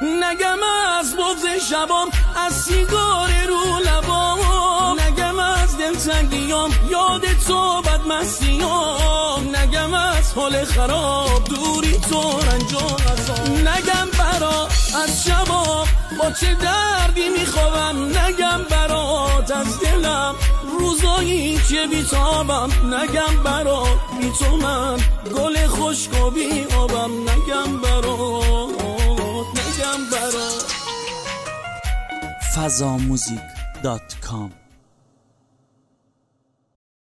نگم از بغض شبام، از سیگار رو لبام، نگم از دلتنگیام، یاد تو بدمستیام، نگم از حال خراب دوری تو رنج و غصاب، نگم برا از شبام با چه دردی میخوابم، نگم برات از دلم روزایی که بیتابم، نگم برا بی تو من گل خشک و بی آبم، نگم برات، نگم برات. fazamuzik.com